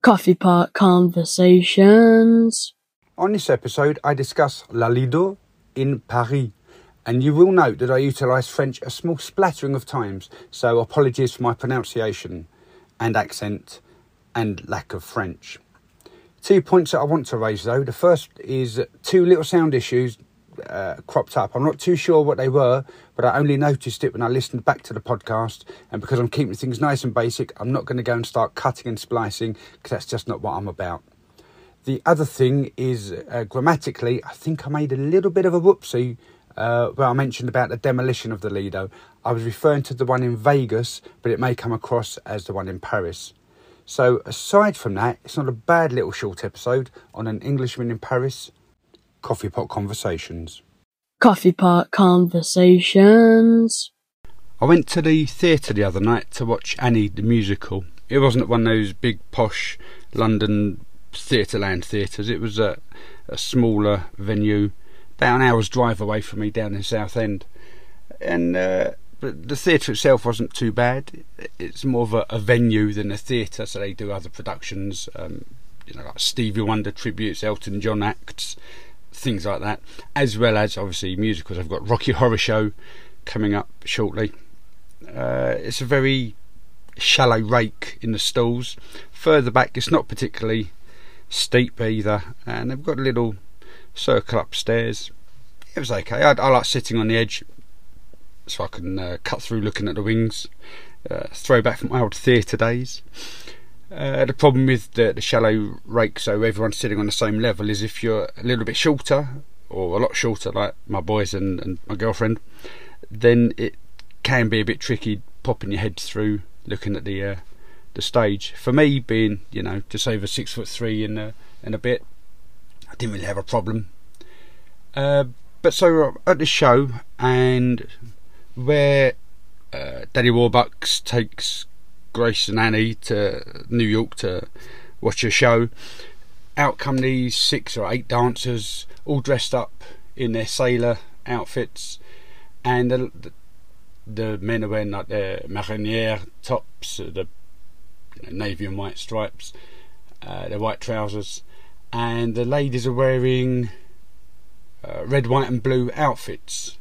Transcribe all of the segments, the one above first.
Coffee Pot Conversations. On this episode, I discuss La Lido in Paris, and you will note that I utilise French a small splattering of times, so apologies for my pronunciation and accent and lack of French. 2 points that I want to raise though. The first is two little sound issues cropped up. I'm not too sure what they were, but I only noticed it when I listened back to the podcast, and because I'm keeping things nice and basic, I'm not going to go and start cutting and splicing, because that's just not what I'm about. The other thing is grammatically, I think I made a little bit of a whoopsie where I mentioned about the demolition of the Lido. I was referring to the one in Vegas, but it may come across as the one in Paris. So aside from that, it's not a bad little short episode on an Englishman in Paris. Coffee Pot Conversations. Coffee Pot Conversations. I went to the theatre the other night to watch Annie the musical. It wasn't one of those big posh London Theatreland theatres. It was a smaller venue, about an hour's drive away from me down in Southend. And but the theatre itself wasn't too bad. It's more of a venue than a theatre, so they do other productions, like Stevie Wonder tributes, Elton John acts, things like that, as well as obviously musicals. I've got Rocky Horror Show coming up shortly. It's a very shallow rake in the stalls. Further back, it's not particularly steep either, and they've got a little circle upstairs. It was okay. I like sitting on the edge so I can cut through looking at the wings. Throwback from my old theatre days. The problem with the shallow rake, so everyone's sitting on the same level, is if you're a little bit shorter, or a lot shorter like my boys and my girlfriend, then it can be a bit tricky popping your head through looking at the stage. For me, being just over 6'3" and a bit, I didn't really have a problem. But so at the show, and where Daddy Warbucks takes Grace and Annie to New York to watch a show, out come these 6 or 8 dancers, all dressed up in their sailor outfits, and the men are wearing like their mariniere tops, the navy and white stripes, their white trousers, and the ladies are wearing red, white and blue outfits.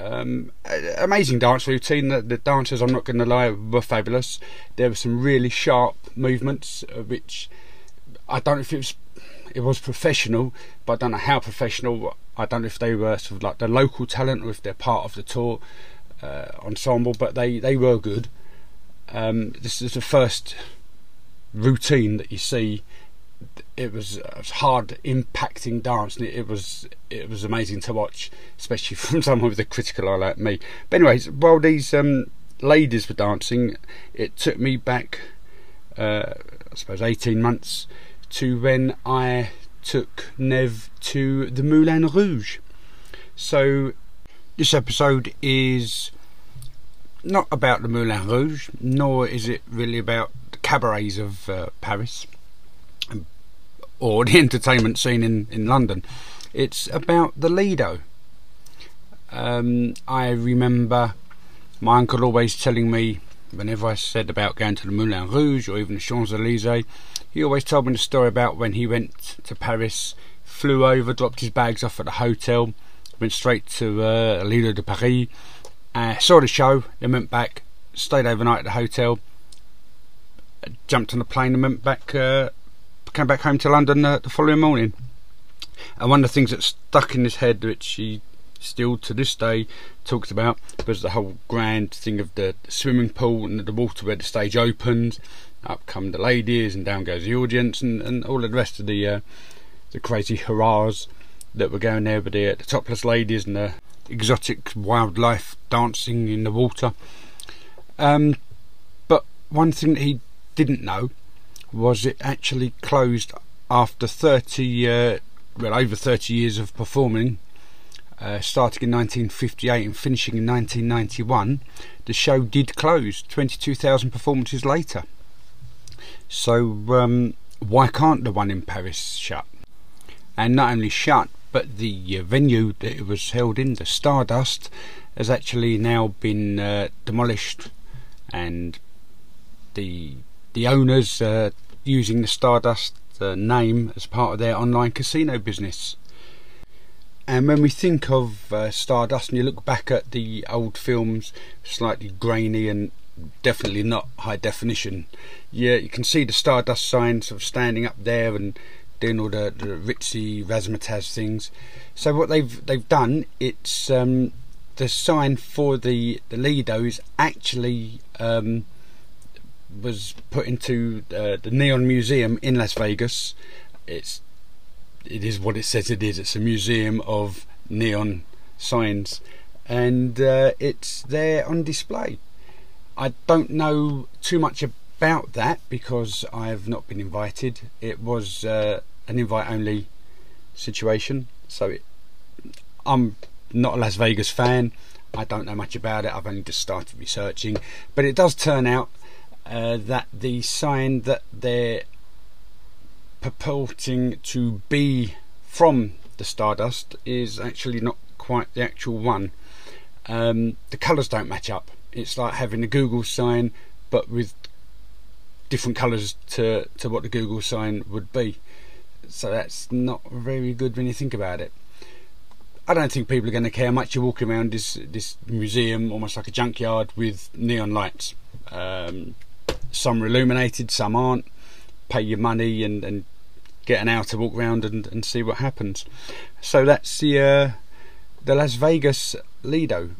Amazing dance routine. The dancers, I'm not going to lie, were fabulous. There were some really sharp movements, which I don't know if it was professional, but I don't know how professional. I don't know if they were sort of like the local talent or if they're part of the tour ensemble, but they were good. This is the first routine that you see. It was a hard impacting dance, and it was amazing to watch, especially from someone with a critical eye like me. But anyways, while these ladies were dancing, it took me back I suppose 18 months to when I took Nev to the Moulin Rouge. So this episode is not about the Moulin Rouge, nor is it really about the cabarets of Paris or the entertainment scene in London. It's about the Lido. I remember my uncle always telling me, whenever I said about going to the Moulin Rouge or even the Champs-Élysées, he always told me the story about when he went to Paris, flew over, dropped his bags off at the hotel, went straight to Lido de Paris, saw the show, then went back, stayed overnight at the hotel, jumped on the plane and went back, came back home to London the following morning. And one of the things that stuck in his head, which he still to this day talks about, was the whole grand thing of the swimming pool and the water where the stage opens. Up come the ladies and down goes the audience, and all of the rest of the crazy hurrahs that were going there with the topless ladies and the exotic wildlife dancing in the water. But one thing that he didn't know was it actually closed after over 30 years of performing, starting in 1958 and finishing in 1991. The show did close 22,000 performances later. So why can't the one in Paris shut? And not only shut, but the venue that it was held in, the Stardust, has actually now been demolished, and the owners using the Stardust name as part of their online casino business. And when we think of Stardust and you look back at the old films, slightly grainy and definitely not high definition, yeah, you can see the Stardust sign sort of standing up there and doing all the ritzy razzmatazz things. So what they've done, it's the sign for the Lido is actually was put into the Neon Museum in Las Vegas. It is what it says it is. It's a museum of neon signs, and it's there on display. I don't know too much about that because I've not been invited. It was an invite-only situation, so I'm not a Las Vegas fan. I don't know much about it. I've only just started researching, but it does turn out that the sign that they're purporting to be from the Stardust is actually not quite the actual one. The colours don't match up. It's like having a Google sign but with different colours to what the Google sign would be. So that's not very good when you think about it. I don't think people are going to care much. You're walking around this museum almost like a junkyard with neon lights. Some are illuminated, some aren't. Pay your money and get an hour to walk around and see what happens. So that's the Las Vegas Lido.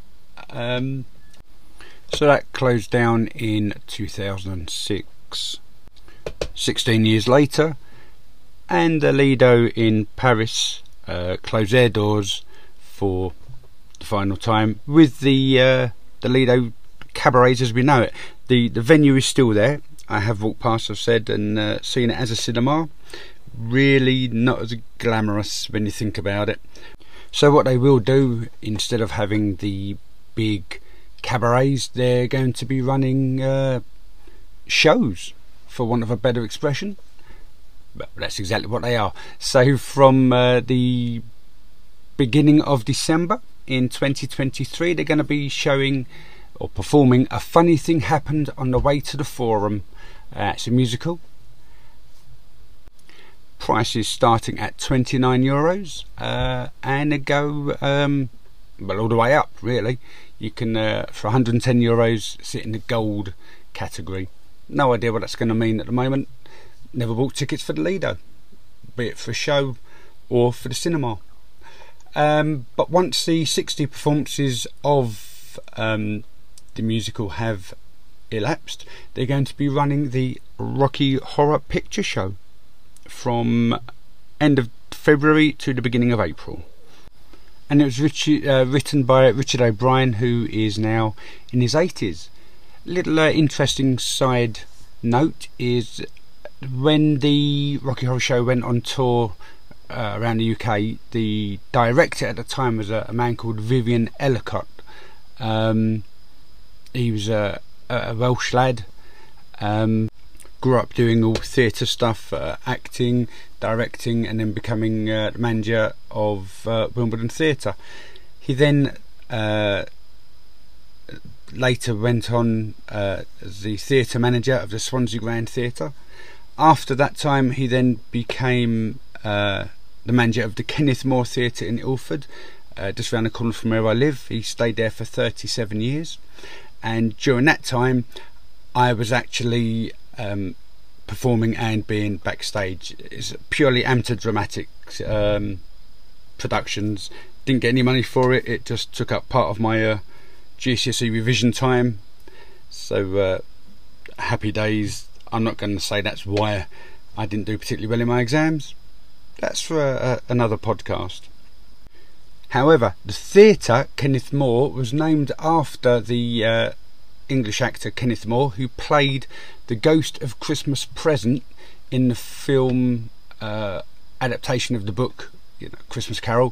So that closed down in 2006. 16 years later, and the Lido in Paris closed their doors for the final time with the Lido cabarets as we know it. The venue is still there. I have walked past, I've said, and seen it as a cinema. Really not as glamorous when you think about it. So what they will do, instead of having the big cabarets, they're going to be running shows, for want of a better expression. But that's exactly what they are. So from the beginning of December in 2023, they're going to be showing or performing A Funny Thing Happened on the Way to the Forum. It's a musical. Prices starting at €29 and they go well all the way up really. You can for €110 sit in the gold category. No idea what that's going to mean at the moment. Never bought tickets for the Lido, be it for a show or for the cinema. But once the 60 performances of the musical have elapsed, they're going to be running the Rocky Horror Picture Show from end of February to the beginning of April. And it was written by Richard O'Brien, who is now in his 80s. Little interesting side note is when the Rocky Horror Show went on tour around the UK, the director at the time was a man called Vivian Ellicott. He was a Welsh lad, grew up doing all theatre stuff, acting, directing, and then becoming the manager of Wimbledon Theatre. He then later went on as the theatre manager of the Swansea Grand Theatre. After that time he then became the manager of the Kenneth More Theatre in Ilford, just round the corner from where I live. He stayed there for 37 years, and during that time I was actually performing and being backstage. It's purely amateur dramatic productions. Didn't get any money for it. It just took up part of my GCSE revision time. So happy days. I'm not going to say that's why I didn't do particularly well in my exams. That's for another podcast. However, the theatre Kenneth More was named after the English actor Kenneth More, who played the ghost of Christmas Present in the film adaptation of the book, Christmas Carol.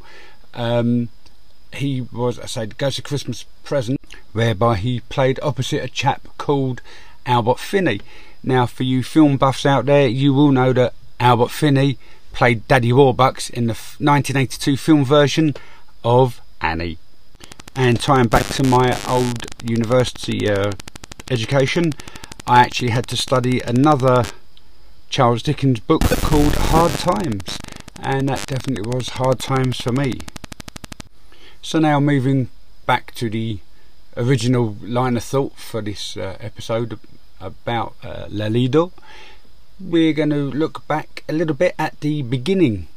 He was, I say, the ghost of Christmas Present, whereby he played opposite a chap called Albert Finney. Now, for you film buffs out there, you will know that Albert Finney played Daddy Warbucks in the 1982 film version of Annie. And tying back to my old university education, I actually had to study another Charles Dickens' book called Hard Times, and that definitely was hard times for me. So now moving back to the original line of thought for this episode about Lalido, we're going to look back a little bit at the beginning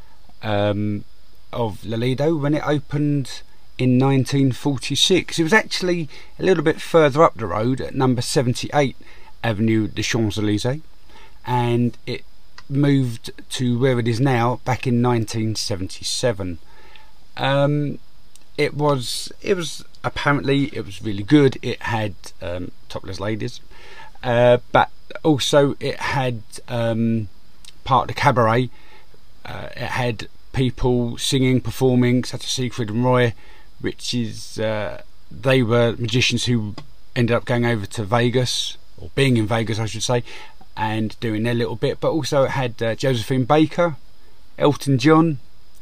of Lalido when it opened in 1946. It was actually a little bit further up the road at number 78 Avenue des Champs-Élysées, and it moved to where it is now back in 1977. It was really good. It had topless ladies, but also it had part of the cabaret. It had people singing, performing, such as Siegfried and Roy, which is they were magicians who ended up going over to Vegas, or being in Vegas I should say, and doing their little bit. But also it had Josephine Baker, Elton John,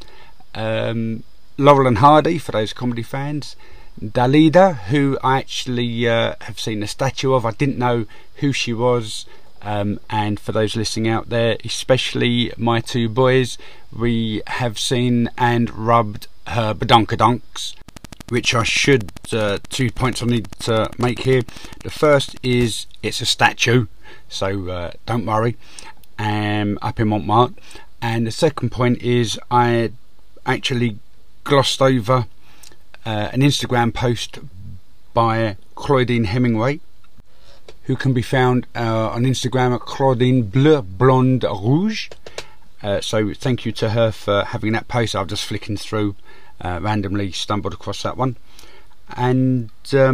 Laurel and Hardy for those comedy fans, Dalida, who I actually have seen a statue of. I didn't know who she was, and for those listening out there, especially my two boys, we have seen and rubbed her badonkadonks, which I should 2 points I need to make here. The first is it's a statue, so don't worry, up in Montmartre. And the second point is I actually glossed over an Instagram post by Claudine Hemingway, who can be found on Instagram at Claudine Bleu Blonde Rouge. So thank you to her for having that post. I was just flicking through, randomly stumbled across that one. And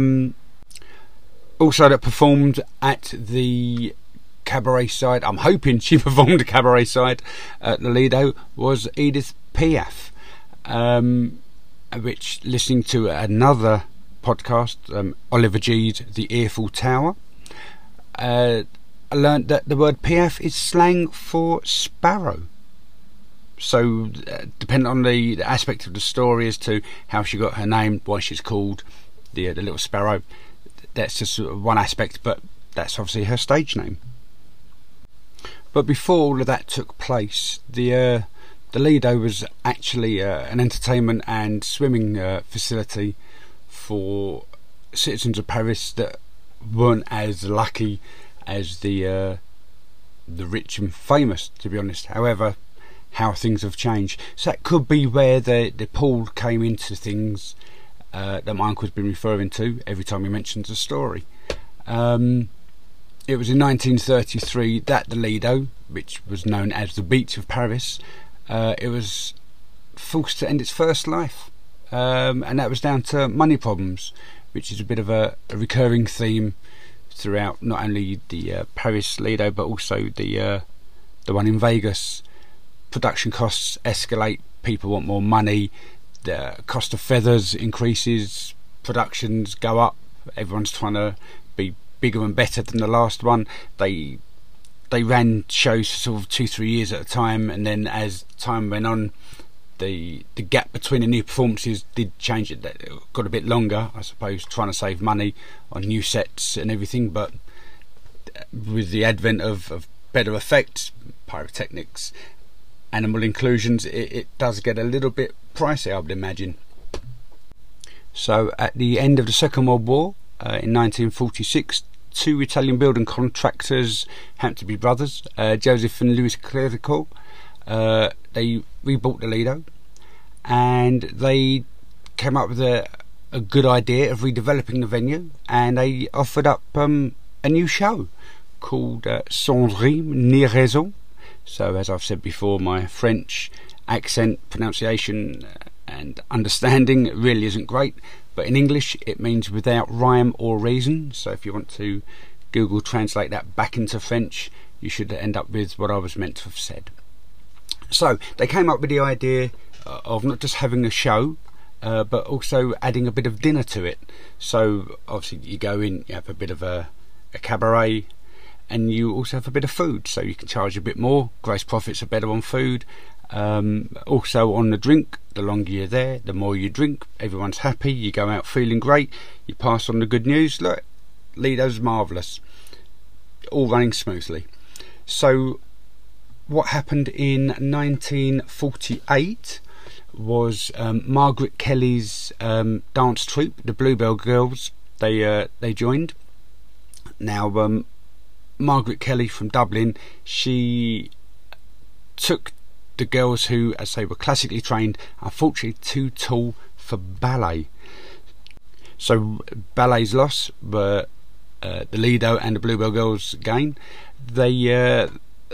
also that performed at the cabaret side, I'm hoping she performed the cabaret side at the Lido, was Edith Piaf, which, listening to another podcast, Oliver G's The Earful Tower, I learnt that the word Piaf is slang for sparrow. So depending on the aspect of the story as to how she got her name, why she's called the little sparrow, that's just one aspect, but that's obviously her stage name. But before all of that took place, the Lido was actually an entertainment and swimming facility for citizens of Paris that weren't as lucky as the rich and famous, to be honest. However, how things have changed. So that could be where the pool came into things that my uncle's been referring to every time he mentions a story. It was in 1933 that the Lido, which was known as the Beach of Paris, it was forced to end its first life, and that was down to money problems, which is a bit of a recurring theme throughout not only the Paris Lido but also the one in Vegas. Production costs escalate, people want more money, the cost of feathers increases, productions go up, everyone's trying to be bigger and better than the last one. They ran shows for sort of 2-3 years at a time, and then as time went on, the gap between the new performances did change. It got a bit longer, I suppose, trying to save money on new sets and everything. But with the advent of better effects, pyrotechnics, animal inclusions, it does get a little bit pricey, I would imagine. So at the end of the Second World War, in 1946, two Italian building contractors, Hamptonby brothers, Joseph and Louis Clerico, they rebought the Lido, and they came up with a good idea of redeveloping the venue, and they offered up a new show called Sans Rime ni Raison. So, as I've said before, my French accent, pronunciation and understanding really isn't great, but in English it means without rhyme or reason. So if you want to Google translate that back into French, you should end up with what I was meant to have said. So they came up with the idea of not just having a show, but also adding a bit of dinner to it. So obviously you go in, you have a bit of a cabaret, and you also have a bit of food, so you can charge a bit more. Gross profits are better on food. Also on the drink, the longer you're there, the more you drink. Everyone's happy, you go out feeling great, you pass on the good news. Look, Lido's marvellous, all running smoothly. So what happened in 1948 was Margaret Kelly's dance troupe, the Bluebell Girls. They joined. Now, Margaret Kelly from Dublin, she took the girls who, as they were classically trained, unfortunately too tall for ballet. So ballet's loss, but the Lido and the Bluebell Girls gain. They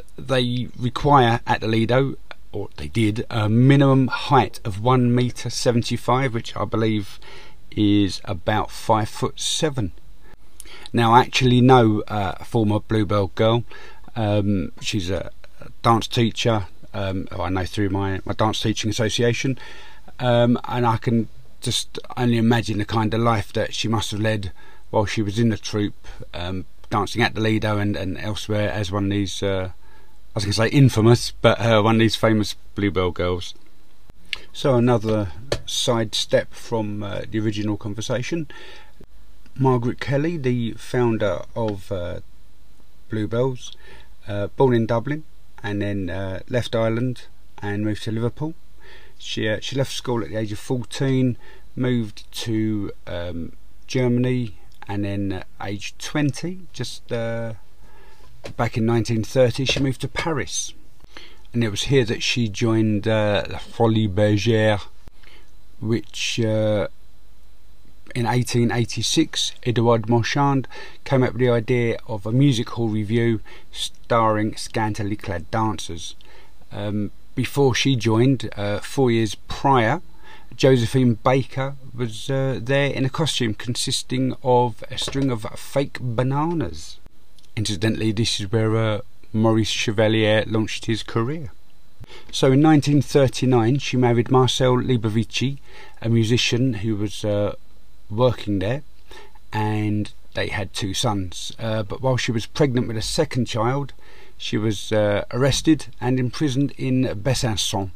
require at the Lido, or they did, a minimum height of 1.75 m, which I believe is about 5'7". Now, I actually know a former Bluebell girl. She's a dance teacher. I know through my dance teaching association, and I can just only imagine the kind of life that she must have led while she was in the troupe, dancing at the Lido and elsewhere as one of these, I was going to say infamous, but one of these famous Bluebell girls. So another side step from the original conversation. Margaret Kelly, the founder of Bluebells, born in Dublin and then left Ireland and moved to Liverpool. She left school at the age of 14, moved to Germany, and then at age 20, just back in 1930, she moved to Paris. And it was here that she joined La Folie Bergère, which in 1886, Edouard Marchand came up with the idea of a music hall revue starring scantily clad dancers. Before she joined, 4 years prior, Josephine Baker was there in a costume consisting of a string of fake bananas. Incidentally, this is where Maurice Chevalier launched his career. So in 1939, she married Marcel Libovici, a musician who was working there, and they had 2 sons. But while she was pregnant with a second child, she was arrested and imprisoned in Besançon.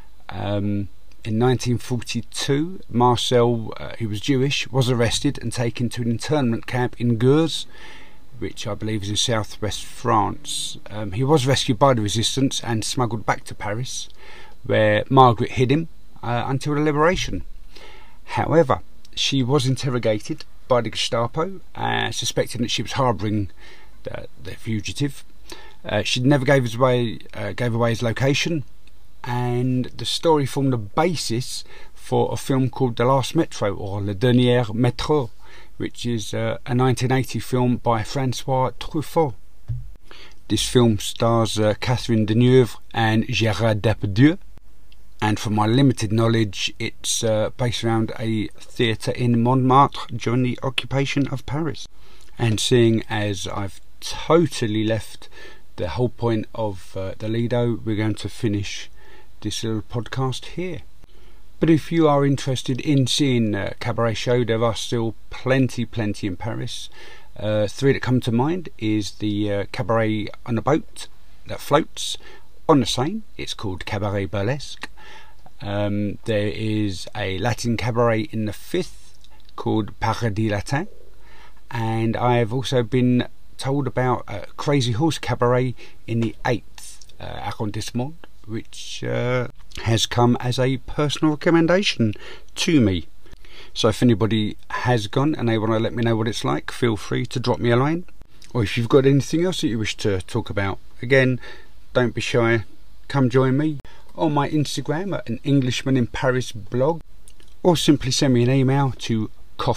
In 1942, Marcel, who was Jewish, was arrested and taken to an internment camp in Gurs, which I believe is in southwest France. He was rescued by the resistance and smuggled back to Paris, where Margaret hid him until the liberation. However, she was interrogated by the Gestapo, suspecting that she was harbouring the fugitive. She never gave away his location, and the story formed the basis for a film called The Last Metro, or Le Dernier Métro, which is a 1980 film by Francois Truffaut. This film stars Catherine Deneuve and Gérard Depardieu, and from my limited knowledge, it's based around a theatre in Montmartre during the occupation of Paris. And seeing as I've totally left the whole point of the Lido, we're going to finish this little podcast here. But if you are interested in seeing a cabaret show, there are still plenty in Paris. 3 that come to mind is the cabaret on a boat that floats on the Seine. It's called Cabaret Burlesque. There is a Latin cabaret in the 5th called Paradis Latin, and I have also been told about a Crazy Horse cabaret in the 8th arrondissement, which has come as a personal recommendation to me. So if anybody has gone and they want to let me know what it's like, feel free to drop me a line. Or if you've got anything else that you wish to talk about, again, don't be shy, come join me on my Instagram at An Englishman in Paris blog, or simply send me an email to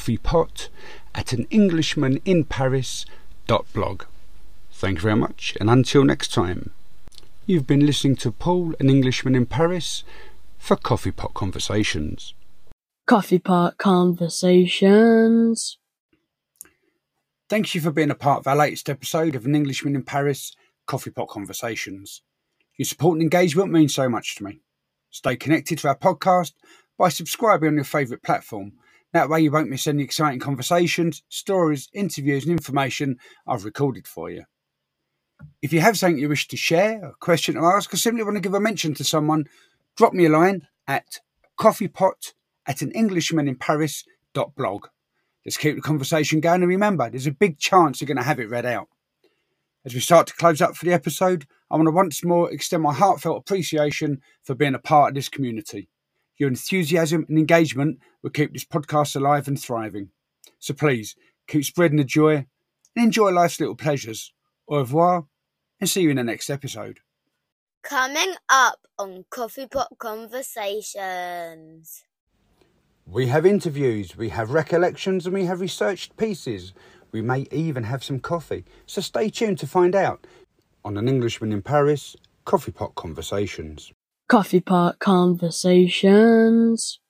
coffeepot@anenglishmaninparis.blog. Thank you very much, and until next time. You've been listening to Paul, An Englishman in Paris, for Coffee Pot Conversations. Coffee Pot Conversations. Thank you for being a part of our latest episode of An Englishman in Paris, Coffee Pot Conversations. Your support and engagement means so much to me. Stay connected to our podcast by subscribing on your favourite platform. That way you won't miss any exciting conversations, stories, interviews and information I've recorded for you. If you have something you wish to share, a question to ask, or simply want to give a mention to someone, drop me a line at coffeepot@anenglishmaninparis.blog. Let's keep the conversation going, and remember, there's a big chance you're going to have it read out. As we start to close up for the episode, I want to once more extend my heartfelt appreciation for being a part of this community. Your enthusiasm and engagement will keep this podcast alive and thriving. So please, keep spreading the joy and enjoy life's little pleasures. Au revoir, and see you in the next episode. Coming up on Coffee Pot Conversations. We have interviews, we have recollections, and we have researched pieces. We may even have some coffee. So stay tuned to find out on An Englishman in Paris, Coffee Pot Conversations. Coffee Pot Conversations.